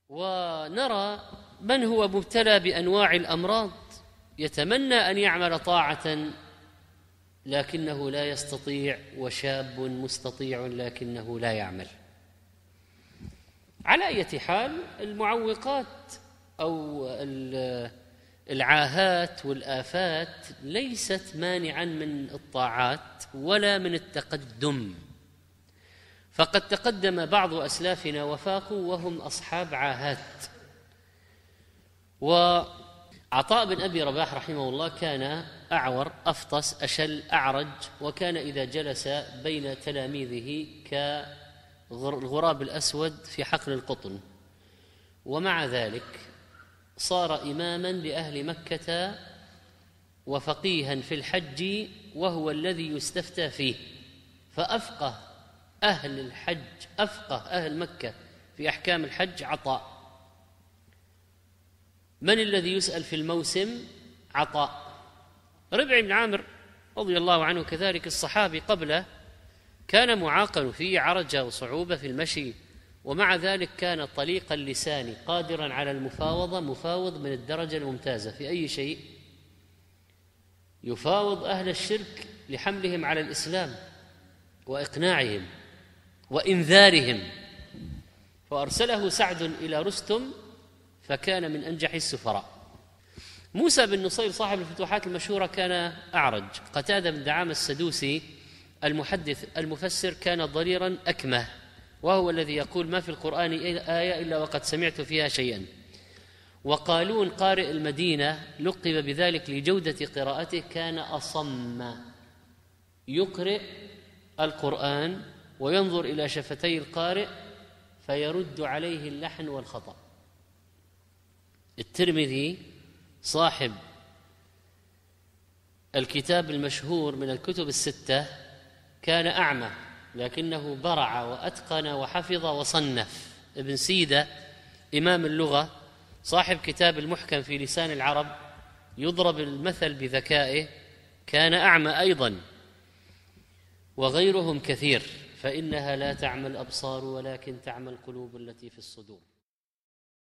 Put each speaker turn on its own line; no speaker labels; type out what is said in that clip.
ونرى من هو مبتلى بأنواع الأمراض يتمنى أن يعمل طاعة لكنه لا يستطيع، وشاب مستطيع لكنه لا يعمل. على أي حال، المعوقات أو العاهات والآفات ليست مانعا من الطاعات ولا من التقدم، فقد تقدم بعض أسلافنا وفاقوا وهم أصحاب عاهات. وعطاء بن أبي رباح رحمه الله كان أعور أفطس أشل أعرج، وكان إذا جلس بين تلاميذه كالغراب الأسود في حقل القطن، ومع ذلك صار إماما لأهل مكة وفقيها في الحج، وهو الذي يستفتى فيه، فأفقه أهل الحج، أفقه أهل مكة في أحكام الحج عطاء. من الذي يسأل في الموسم؟ عطاء. ربعي بن عامر رضي الله عنه كذلك الصحابي قبله كان معاقا فيه عرجة وصعوبة في المشي، ومع ذلك كان طليق اللسان قادرا على المفاوضة، مفاوض من الدرجة الممتازة في أي شيء، يفاوض أهل الشرك لحملهم على الإسلام وإقناعهم وإنذارهم. فأرسله سعد إلى رستم فكان من أنجح السفراء. موسى بن نصير صاحب الفتوحات المشهورة كان أعرج. قتادة بن دعامة السدوسي المحدث المفسر كان ضريرا أكمه، وهو الذي يقول ما في القرآن آية إلا وقد سمعت فيها شيئا. وقالون قارئ المدينة لقب بذلك لجودة قراءته، كان أصم، يقرئ القرآن وينظر إلى شفتي القارئ فيرد عليه اللحن والخطأ. الترمذي صاحب الكتاب المشهور من الكتب الستة كان أعمى، لكنه برع وأتقن وحفظ وصنف. ابن سيدة إمام اللغة صاحب كتاب المحكم في لسان العرب يضرب المثل بذكائه، كان أعمى أيضا. وغيرهم كثير، فإنها لا تعمى الأبصار ولكن تعمى القلوب التي في الصدور.